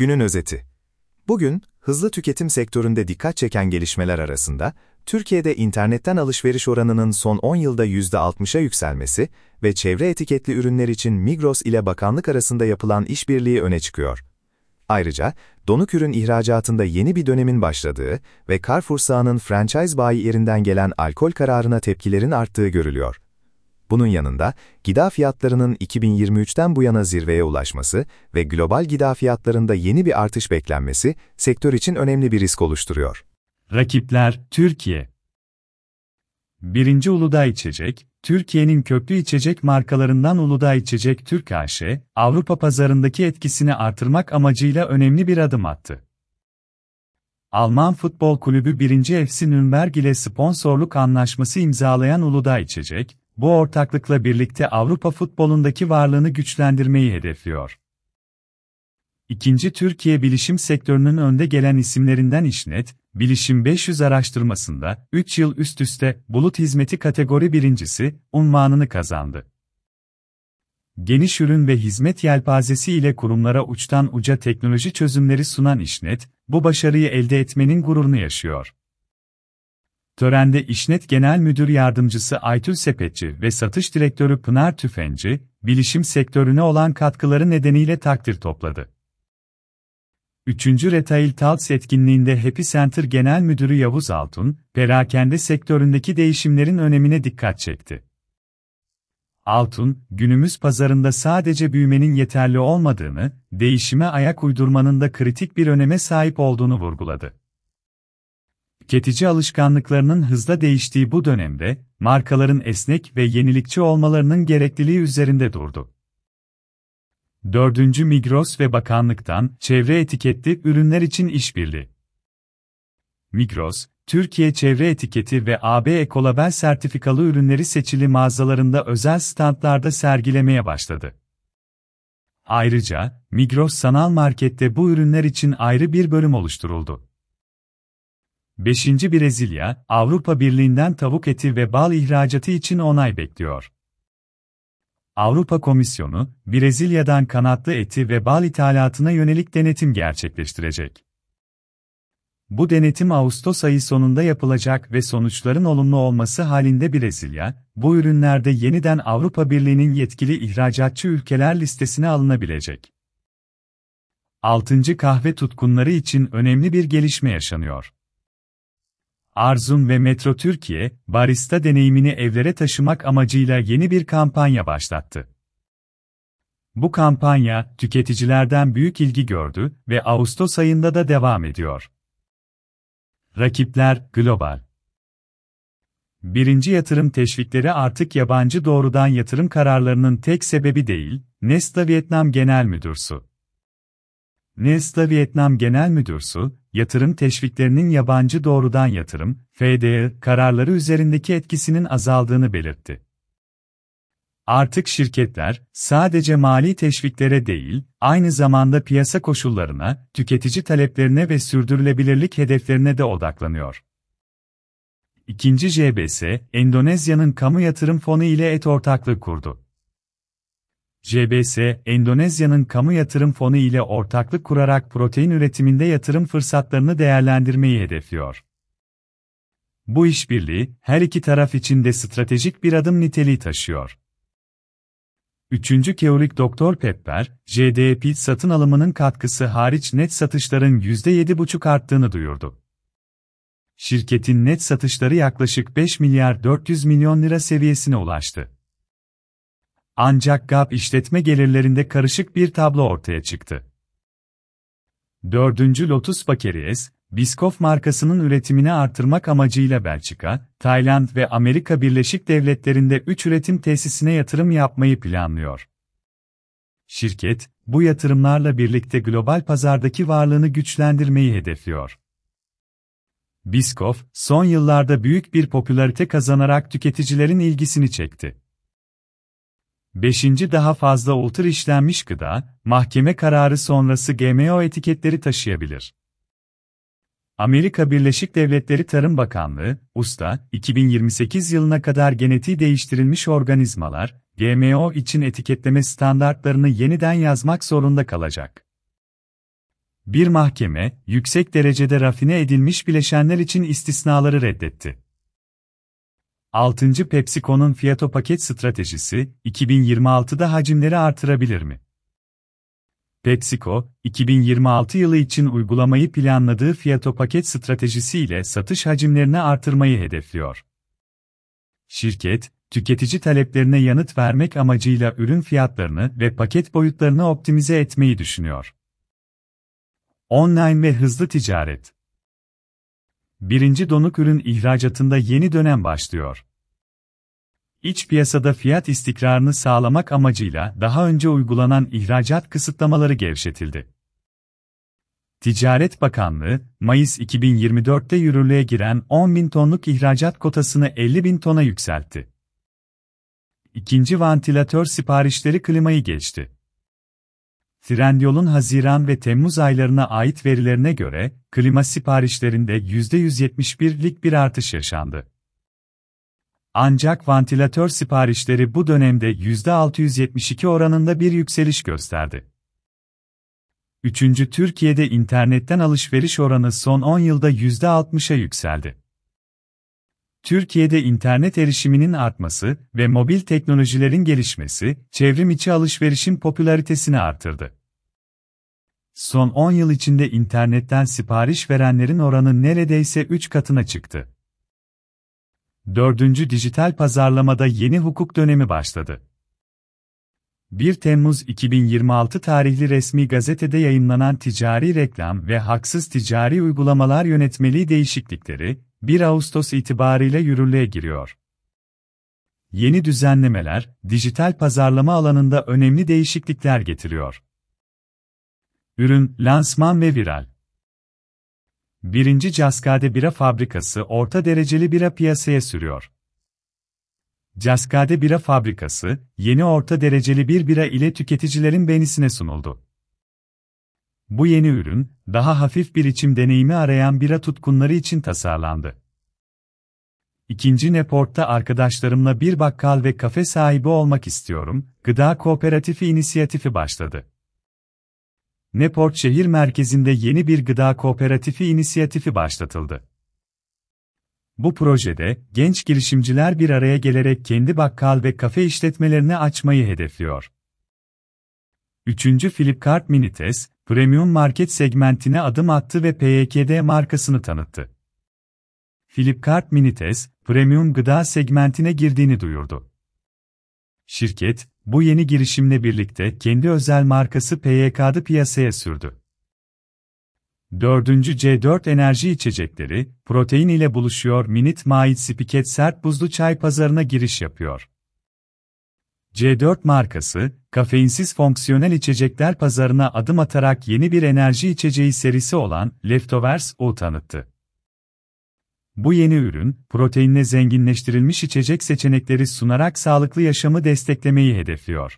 Günün özeti. Bugün, hızlı tüketim sektöründe dikkat çeken gelişmeler arasında, Türkiye'de internetten alışveriş oranının son 10 yılda %60'a yükselmesi ve çevre etiketli ürünler için Migros ile bakanlık arasında yapılan işbirliği öne çıkıyor. Ayrıca, donuk ürün ihracatında yeni bir dönemin başladığı ve Carrefour sağının franchise bayilerinden gelen alkol kararına tepkilerin arttığı görülüyor. Bunun yanında, gıda fiyatlarının 2023'ten bu yana zirveye ulaşması ve global gıda fiyatlarında yeni bir artış beklenmesi, sektör için önemli bir risk oluşturuyor. Rakipler, Türkiye. 1. Uludağ İçecek, Türkiye'nin köklü içecek markalarından Uludağ İçecek Türk A.Ş., Avrupa pazarındaki etkisini artırmak amacıyla önemli bir adım attı. Alman futbol kulübü 1. FC Nürnberg ile sponsorluk anlaşması imzalayan Uludağ İçecek, bu ortaklıkla birlikte Avrupa futbolundaki varlığını güçlendirmeyi hedefliyor. 2. Türkiye bilişim sektörünün önde gelen isimlerinden İşnet, Bilişim 500 araştırmasında 3 yıl üst üste bulut hizmeti kategori birincisi unvanını kazandı. Geniş ürün ve hizmet yelpazesi ile kurumlara uçtan uca teknoloji çözümleri sunan İşnet, bu başarıyı elde etmenin gururunu yaşıyor. Törende İşnet Genel Müdür Yardımcısı Aytül Sepetçi ve Satış Direktörü Pınar Tüfenci, bilişim sektörüne olan katkıları nedeniyle takdir topladı. 3. Retail Talks etkinliğinde Happy Center Genel Müdürü Yavuz Altun, perakende sektöründeki değişimlerin önemine dikkat çekti. Altun, günümüz pazarında sadece büyümenin yeterli olmadığını, değişime ayak uydurmanın da kritik bir öneme sahip olduğunu vurguladı. Tüketici alışkanlıklarının hızla değiştiği bu dönemde, markaların esnek ve yenilikçi olmalarının gerekliliği üzerinde durdu. 4. Migros ve bakanlıktan çevre etiketli ürünler için işbirliği. Migros, Türkiye çevre etiketi ve AB Ekolabel sertifikalı ürünleri seçili mağazalarında özel standlarda sergilemeye başladı. Ayrıca, Migros Sanal Market'te bu ürünler için ayrı bir bölüm oluşturuldu. 5. Brezilya, Avrupa Birliği'nden tavuk eti ve bal ihracatı için onay bekliyor. Avrupa Komisyonu, Brezilya'dan kanatlı eti ve bal ithalatına yönelik denetim gerçekleştirecek. Bu denetim Ağustos ayı sonunda yapılacak ve sonuçların olumlu olması halinde Brezilya, bu ürünlerde yeniden Avrupa Birliği'nin yetkili ihracatçı ülkeler listesine alınabilecek. 6. Kahve tutkunları için önemli bir gelişme yaşanıyor. Arzum ve Metro Türkiye, barista deneyimini evlere taşımak amacıyla yeni bir kampanya başlattı. Bu kampanya, tüketicilerden büyük ilgi gördü ve Ağustos ayında da devam ediyor. Rakipler, global. 1. Yatırım teşvikleri artık yabancı doğrudan yatırım kararlarının tek sebebi değil, Nesta Vietnam Genel Müdürlüğü. Nesta Vietnam Genel Müdürlüğü, yatırım teşviklerinin yabancı doğrudan yatırım, FDI, kararları üzerindeki etkisinin azaldığını belirtti. Artık şirketler, sadece mali teşviklere değil, aynı zamanda piyasa koşullarına, tüketici taleplerine ve sürdürülebilirlik hedeflerine de odaklanıyor. 2. JBS, Endonezya'nın kamu yatırım fonu ile ortaklığı kurdu. JBS, Endonezya'nın kamu yatırım fonu ile ortaklık kurarak protein üretiminde yatırım fırsatlarını değerlendirmeyi hedefliyor. Bu işbirliği, her iki taraf için de stratejik bir adım niteliği taşıyor. 3. Keurig Dr Pepper, JDE satın alımının katkısı hariç net satışların %7,5 arttığını duyurdu. Şirketin net satışları yaklaşık 5 milyar 400 milyon lira seviyesine ulaştı. Ancak GAP işletme gelirlerinde karışık bir tablo ortaya çıktı. 4. Lotus Bakeries, Biscoff markasının üretimini artırmak amacıyla Belçika, Tayland ve Amerika Birleşik Devletleri'nde 3 üretim tesisine yatırım yapmayı planlıyor. Şirket, bu yatırımlarla birlikte global pazardaki varlığını güçlendirmeyi hedefliyor. Biscoff, son yıllarda büyük bir popülarite kazanarak tüketicilerin ilgisini çekti. 5. Daha fazla ultra işlenmiş gıda, mahkeme kararı sonrası GMO etiketleri taşıyabilir. Amerika Birleşik Devletleri Tarım Bakanlığı, USDA, 2028 yılına kadar genetiği değiştirilmiş organizmalar, GMO için etiketleme standartlarını yeniden yazmak zorunda kalacak. Bir mahkeme, yüksek derecede rafine edilmiş bileşenler için istisnaları reddetti. 6. PepsiCo'nun Fiyatopaket stratejisi, 2026'da hacimleri artırabilir mi? PepsiCo, 2026 yılı için uygulamayı planladığı Fiyatopaket stratejisiyle satış hacimlerini artırmayı hedefliyor. Şirket, tüketici taleplerine yanıt vermek amacıyla ürün fiyatlarını ve paket boyutlarını optimize etmeyi düşünüyor. Online ve hızlı ticaret. Birinci donuk ürün ihracatında yeni dönem başlıyor. İç piyasada fiyat istikrarını sağlamak amacıyla daha önce uygulanan ihracat kısıtlamaları gevşetildi. Ticaret Bakanlığı, Mayıs 2024'te yürürlüğe giren 10.000 tonluk ihracat kotasını 50.000 tona yükseltti. İkinci vantilatör siparişleri klimayı geçti. Trendyol'un Haziran ve Temmuz aylarına ait verilerine göre, klima siparişlerinde %171'lik bir artış yaşandı. Ancak vantilatör siparişleri bu dönemde %672 oranında bir yükseliş gösterdi. 3. Türkiye'de internetten alışveriş oranı son 10 yılda %60'a yükseldi. Türkiye'de internet erişiminin artması ve mobil teknolojilerin gelişmesi, çevrim içi alışverişin popülaritesini artırdı. Son 10 yıl içinde internetten sipariş verenlerin oranı neredeyse 3 katına çıktı. 4. Dijital pazarlamada yeni hukuk dönemi başladı. 1 Temmuz 2026 tarihli resmi gazetede yayınlanan Ticari Reklam ve Haksız Ticari Uygulamalar Yönetmeliği değişiklikleri, 1 Ağustos itibarıyla yürürlüğe giriyor. Yeni düzenlemeler, dijital pazarlama alanında önemli değişiklikler getiriyor. Ürün, lansman ve viral. 1. Cascade Bira Fabrikası orta dereceli bira piyasaya sürüyor. Cascade Bira Fabrikası, yeni orta dereceli bir bira ile tüketicilerin beğenisine sunuldu. Bu yeni ürün, daha hafif bir içim deneyimi arayan bira tutkunları için tasarlandı. 2. Neport'ta arkadaşlarımla bir bakkal ve kafe sahibi olmak istiyorum, gıda kooperatifi inisiyatifi başladı. Neport şehir merkezinde yeni bir gıda kooperatifi inisiyatifi başlatıldı. Bu projede, genç girişimciler bir araya gelerek kendi bakkal ve kafe işletmelerini açmayı hedefliyor. 3. Flipkart Minites, premium market segmentine adım attı ve PYKD markasını tanıttı. Flipkart Minites, premium gıda segmentine girdiğini duyurdu. Şirket, bu yeni girişimle birlikte kendi özel markası PYK'dı piyasaya sürdü. 4. C4 Enerji içecekleri, protein ile buluşuyor. Minute Maid Spiket sert buzlu çay pazarına giriş yapıyor. C4 markası, kafeinsiz fonksiyonel içecekler pazarına adım atarak yeni bir enerji içeceği serisi olan Leftovers'u tanıttı. Bu yeni ürün, proteinle zenginleştirilmiş içecek seçenekleri sunarak sağlıklı yaşamı desteklemeyi hedefliyor.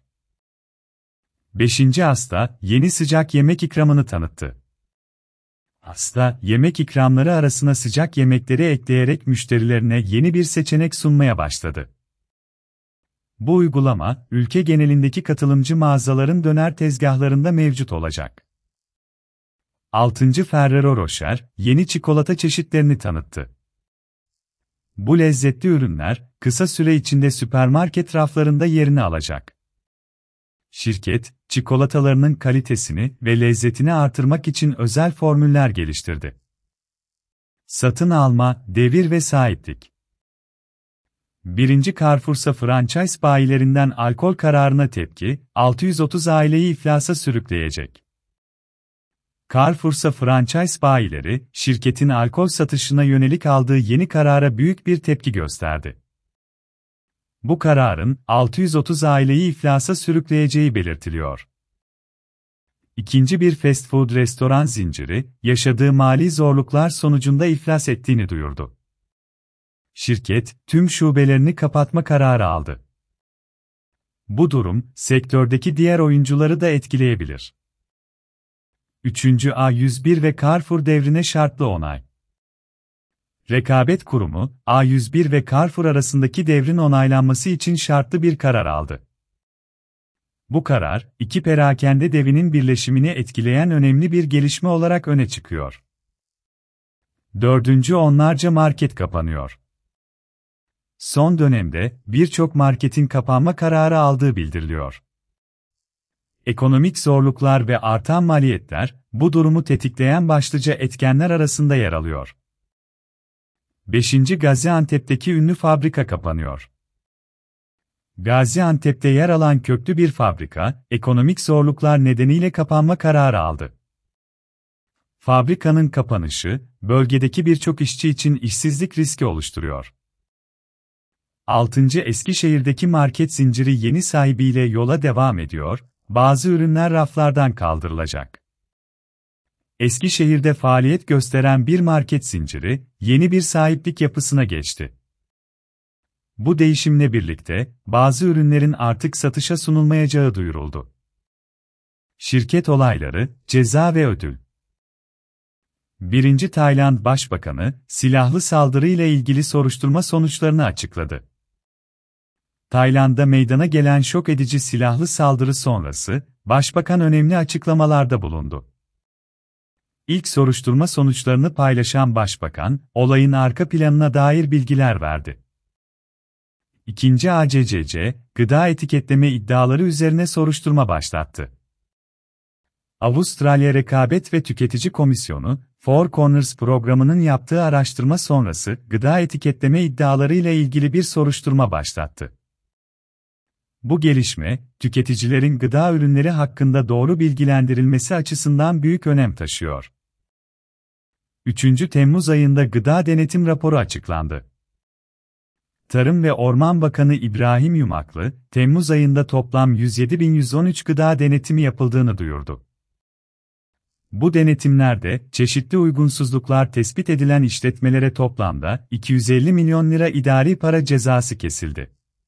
5. Asta, yeni sıcak yemek ikramını tanıttı. Asta, yemek ikramları arasına sıcak yemekleri ekleyerek müşterilerine yeni bir seçenek sunmaya başladı. Bu uygulama, ülke genelindeki katılımcı mağazaların döner tezgahlarında mevcut olacak. 6. Ferrero Rocher, yeni çikolata çeşitlerini tanıttı. Bu lezzetli ürünler, kısa süre içinde süpermarket raflarında yerini alacak. Şirket, çikolatalarının kalitesini ve lezzetini artırmak için özel formüller geliştirdi. Satın alma, devir ve sahiplik. 1. Carrefour'sa franchise bayilerinden alkol kararına tepki, 630 aileyi iflasa sürükleyecek. Carrefour'sa franchise bayileri, şirketin alkol satışına yönelik aldığı yeni karara büyük bir tepki gösterdi. Bu kararın, 630 aileyi iflasa sürükleyeceği belirtiliyor. İkinci bir fast food restoran zinciri, yaşadığı mali zorluklar sonucunda iflas ettiğini duyurdu. Şirket, tüm şubelerini kapatma kararı aldı. Bu durum, sektördeki diğer oyuncuları da etkileyebilir. 3. A101 ve Carrefour devrine şartlı onay. Rekabet Kurumu, A101 ve Carrefour arasındaki devrin onaylanması için şartlı bir karar aldı. Bu karar, iki perakende devinin birleşimini etkileyen önemli bir gelişme olarak öne çıkıyor. Dördüncü, onlarca market kapanıyor. Son dönemde birçok marketin kapanma kararı aldığı bildiriliyor. Ekonomik zorluklar ve artan maliyetler, bu durumu tetikleyen başlıca etkenler arasında yer alıyor. 5. Gaziantep'teki ünlü fabrika kapanıyor. Gaziantep'te yer alan köklü bir fabrika, ekonomik zorluklar nedeniyle kapanma kararı aldı. Fabrikanın kapanışı, bölgedeki birçok işçi için işsizlik riski oluşturuyor. 6. Eskişehir'deki market zinciri yeni sahibiyle yola devam ediyor, bazı ürünler raflardan kaldırılacak. Eskişehir'de faaliyet gösteren bir market zinciri, yeni bir sahiplik yapısına geçti. Bu değişimle birlikte, bazı ürünlerin artık satışa sunulmayacağı duyuruldu. Şirket olayları, ceza ve ödül. 1. Tayland Başbakanı, silahlı saldırıyla ilgili soruşturma sonuçlarını açıkladı. Tayland'da meydana gelen şok edici silahlı saldırı sonrası, Başbakan önemli açıklamalarda bulundu. İlk soruşturma sonuçlarını paylaşan Başbakan, olayın arka planına dair bilgiler verdi. 2. ACCC, gıda etiketleme iddiaları üzerine soruşturma başlattı. Avustralya Rekabet ve Tüketici Komisyonu, Four Corners programının yaptığı araştırma sonrası gıda etiketleme iddiaları ile ilgili bir soruşturma başlattı. Bu gelişme, tüketicilerin gıda ürünleri hakkında doğru bilgilendirilmesi açısından büyük önem taşıyor. 3. Temmuz ayında gıda denetim raporu açıklandı. Tarım ve Orman Bakanı İbrahim Yumaklı, Temmuz ayında toplam 107.113 gıda denetimi yapıldığını duyurdu. Bu denetimlerde, çeşitli uygunsuzluklar tespit edilen işletmelere toplamda 250 milyon lira idari para cezası kesildi.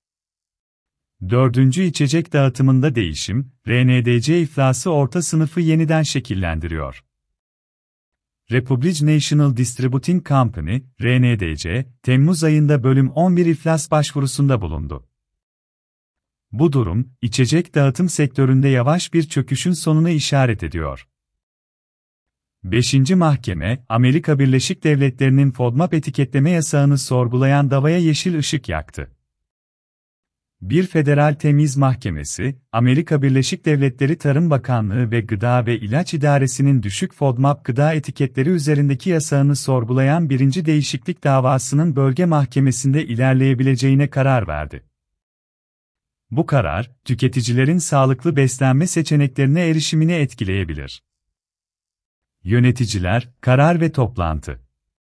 4. İçecek dağıtımında değişim, RNDC iflası orta sınıfı yeniden şekillendiriyor. Republic National Distributing Company, RNDC, Temmuz ayında bölüm 11 iflas başvurusunda bulundu. Bu durum, içecek dağıtım sektöründe yavaş bir çöküşün sonuna işaret ediyor. 5. Mahkeme, Amerika Birleşik Devletleri'nin FODMAP etiketleme yasağını sorgulayan davaya yeşil ışık yaktı. Bir federal temyiz mahkemesi, Amerika Birleşik Devletleri Tarım Bakanlığı ve Gıda ve İlaç İdaresi'nin düşük FODMAP gıda etiketleri üzerindeki yasağını sorgulayan birinci değişiklik davasının bölge mahkemesinde ilerleyebileceğine karar verdi. Bu karar, tüketicilerin sağlıklı beslenme seçeneklerine erişimini etkileyebilir. Yöneticiler, karar ve toplantı.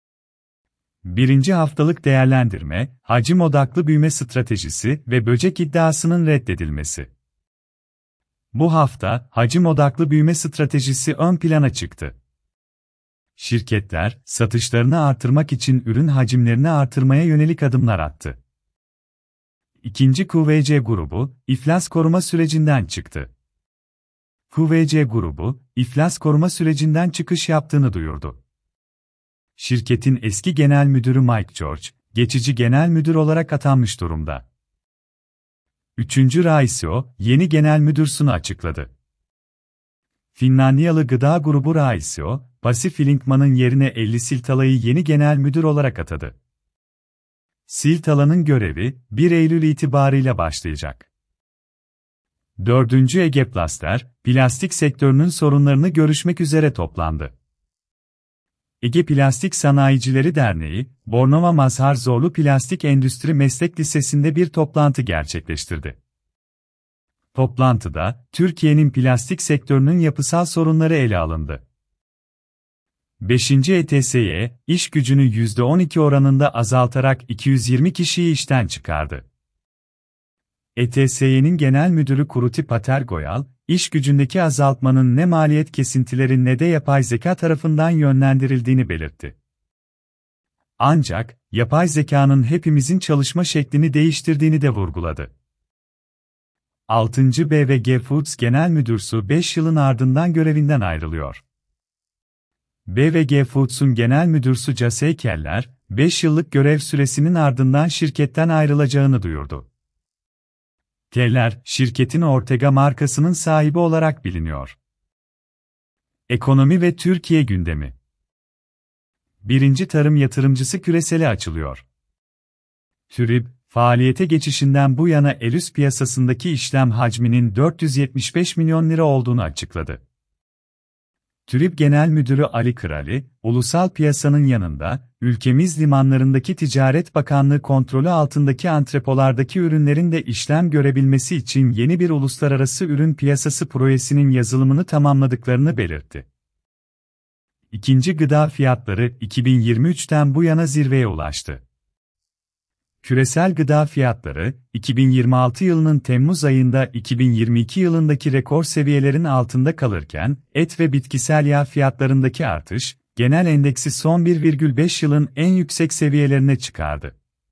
1. Haftalık değerlendirme, hacim odaklı büyüme stratejisi ve böcek iddiasının reddedilmesi. Bu hafta, hacim odaklı büyüme stratejisi ön plana çıktı. Şirketler, satışlarını artırmak için ürün hacimlerini artırmaya yönelik adımlar attı. 2. QVC grubu, iflas koruma sürecinden çıktı. QVC grubu, iflas koruma sürecinden çıkış yaptığını duyurdu. Şirketin eski genel müdürü Mike George, geçici genel müdür olarak atanmış durumda. 3. Raisio, yeni genel müdürsünü açıkladı. Finlandiyalı gıda grubu Raisio, Pasi Filinkman'ın yerine Elli Siltala'yı yeni genel müdür olarak atadı. Siltala'nın görevi, 1 Eylül itibarıyla başlayacak. 4. Ege Plaster, plastik sektörünün sorunlarını görüşmek üzere toplandı. Ege Plastik Sanayicileri Derneği, Bornova Mazhar Zorlu Plastik Endüstri Meslek Lisesi'nde bir toplantı gerçekleştirdi. Toplantıda, Türkiye'nin plastik sektörünün yapısal sorunları ele alındı. 5. ETSY, iş gücünü %12 oranında azaltarak 220 kişiyi işten çıkardı. ETSY'nin Genel Müdürü Kuruti Patel Goyal, iş gücündeki azaltmanın ne maliyet kesintileri ne de yapay zeka tarafından yönlendirildiğini belirtti. Ancak, yapay zekanın hepimizin çalışma şeklini değiştirdiğini de vurguladı. 6. BVG Foods Genel Müdürsü 5 yılın ardından görevinden ayrılıyor. BVG Foods'un Genel Müdürsü Casey Keller, 5 yıllık görev süresinin ardından şirketten ayrılacağını duyurdu. Teller, şirketin Ortega markasının sahibi olarak biliniyor. Ekonomi ve Türkiye gündemi. Birinci tarım yatırımcısı küresele açılıyor. TÜRİB, faaliyete geçişinden bu yana ELÜS piyasasındaki işlem hacminin 475 milyon lira olduğunu açıkladı. TÜRİB Genel Müdürü Ali Kırali, ulusal piyasanın yanında, ülkemiz limanlarındaki Ticaret Bakanlığı kontrolü altındaki antrepolardaki ürünlerin de işlem görebilmesi için yeni bir uluslararası ürün piyasası projesinin yazılımını tamamladıklarını belirtti. İkinci gıda fiyatları 2023'ten bu yana zirveye ulaştı. Küresel gıda fiyatları, 2026 yılının Temmuz ayında 2022 yılındaki rekor seviyelerin altında kalırken, et ve bitkisel yağ fiyatlarındaki artış, genel endeksi son 1,5 yılın en yüksek seviyelerine çıkardı.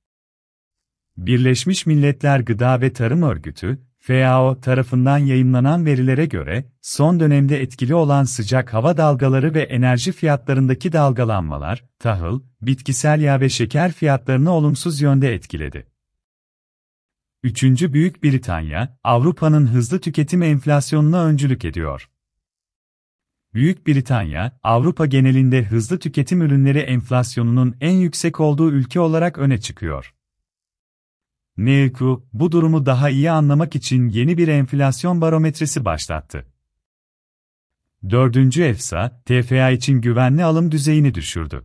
Birleşmiş Milletler Gıda ve Tarım Örgütü, FAO tarafından yayımlanan verilere göre, son dönemde etkili olan sıcak hava dalgaları ve enerji fiyatlarındaki dalgalanmalar, tahıl, bitkisel yağ ve şeker fiyatlarını olumsuz yönde etkiledi. Üçüncü Büyük Britanya, Avrupa'nın hızlı tüketim enflasyonuna öncülük ediyor. Büyük Britanya, Avrupa genelinde hızlı tüketim ürünleri enflasyonunun en yüksek olduğu ülke olarak öne çıkıyor. NEOK, bu durumu daha iyi anlamak için yeni bir enflasyon barometresi başlattı. Dördüncü EFSA, TFA için güvenli alım düzeyini düşürdü.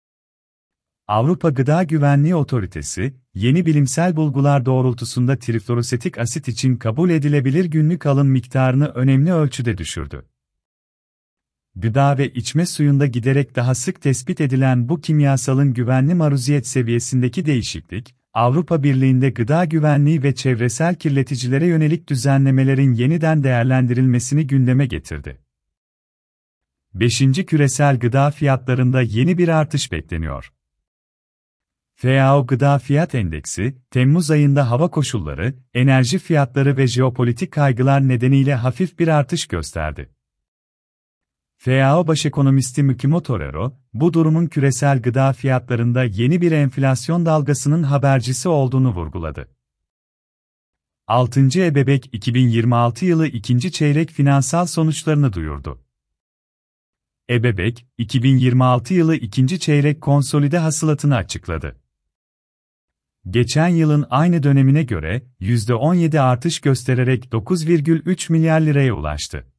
Avrupa Gıda Güvenliği Otoritesi, yeni bilimsel bulgular doğrultusunda trifluorosetik asit için kabul edilebilir günlük alım miktarını önemli ölçüde düşürdü. Gıda ve içme suyunda giderek daha sık tespit edilen bu kimyasalın güvenli maruziyet seviyesindeki değişiklik, Avrupa Birliği'nde gıda güvenliği ve çevresel kirleticilere yönelik düzenlemelerin yeniden değerlendirilmesini gündeme getirdi. 5. Küresel gıda fiyatlarında yeni bir artış bekleniyor. FAO Gıda Fiyat Endeksi, Temmuz ayında hava koşulları, enerji fiyatları ve jeopolitik kaygılar nedeniyle hafif bir artış gösterdi. FAO Başekonomisti Mukimo Torero, bu durumun küresel gıda fiyatlarında yeni bir enflasyon dalgasının habercisi olduğunu vurguladı. 6. EBEBEK 2026 yılı ikinci çeyrek finansal sonuçlarını duyurdu. EBEBEK, 2026 yılı ikinci çeyrek konsolide hasılatını açıkladı. Geçen yılın aynı dönemine göre %17 artış göstererek 9,3 milyar liraya ulaştı.